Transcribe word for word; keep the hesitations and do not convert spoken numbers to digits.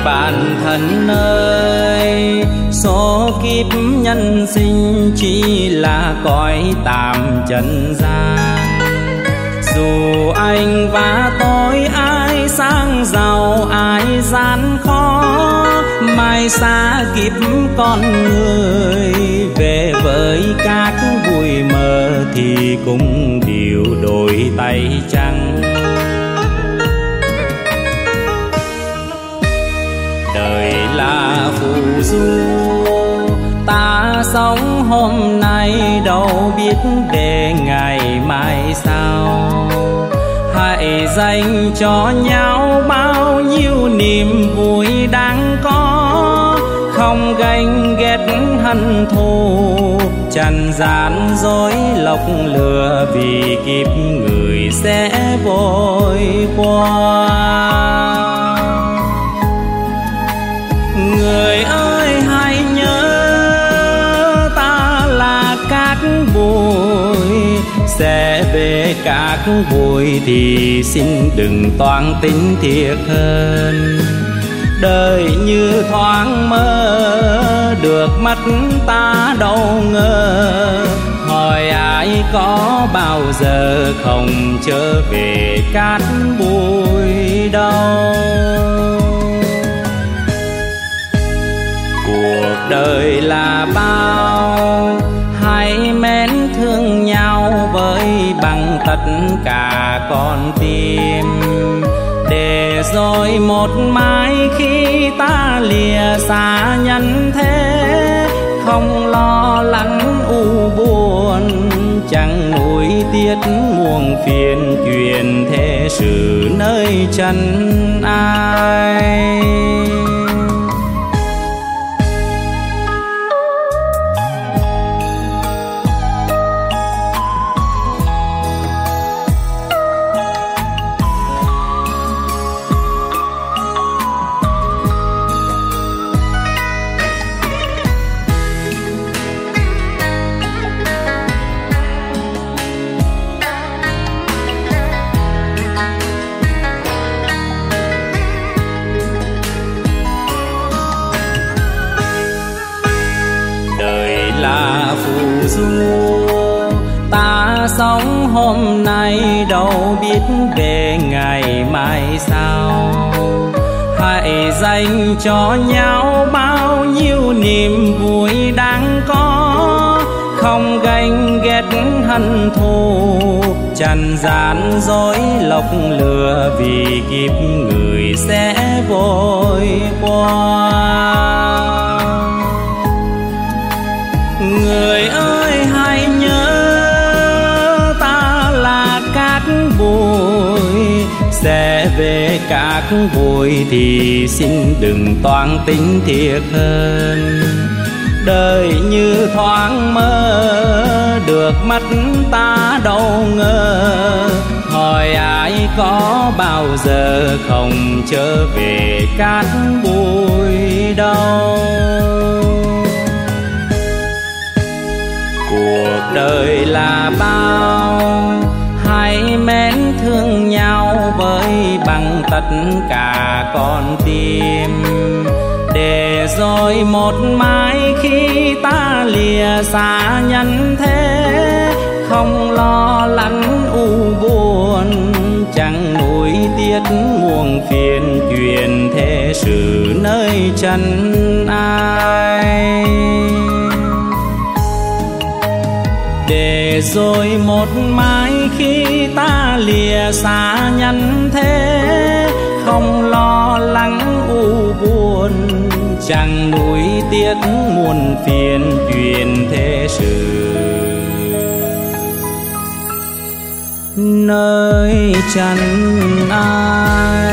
bạn thân ơi, số kiếp nhân sinh chỉ là cõi tạm trần gian. Dù anh và tôi ai sang giàu ai gian khó, mai xa kiếp con người về với các bụi mờ thì cũng đều đổi tay trắng. Đời là phù du, ta sống hôm nay đâu biết để ngày mai sao. Hãy dành cho nhau bao nhiêu niềm vui đáng có, không ganh ghét hận thù, trần gian dối lọc lừa, vì kiếp người sẽ vội qua. Người ơi hãy nhớ ta là cát bụi, sẽ về cát bụi thì xin đừng toan tính thiệt hơn. Đời như thoáng mơ, được mắt ta đâu ngờ, hỏi ai có bao giờ không trở về cát bụi đâu. Cuộc đời là bao, hãy mến thương nhau với bằng tất cả con tim, để rồi một mai khi ta lìa xa nhân thế, không lo lắng u buồn, chẳng nuối tiếc muộn phiền, chuyện thế sự nơi chân ai. Là phù du, ta sống hôm nay đâu biết về ngày mai sao. Hãy dành cho nhau bao nhiêu niềm vui đáng có, không ganh ghét hận thù, trần gian dối lọc lừa, vì kiếp người sẽ vội qua. Người ơi hãy nhớ ta là cát bụi, sẽ về cát bụi thì xin đừng toan tính thiệt hơn. Đời như thoáng mơ, được mắt ta đâu ngờ, hỏi ai có bao giờ không trở về cát bụi đâu. Cuộc đời là bao, hãy mến thương nhau với bằng tất cả con tim, để rồi một mai khi ta lìa xa nhân thế, không lo lắng u buồn, chẳng nuối tiếc muộn phiền, chuyện thế sự nơi chân ai. Để rồi một mai khi ta lìa xa nhân thế, không lo lắng u buồn, chẳng nuối tiếc muôn phiền, chuyện thế sự nơi chân ai.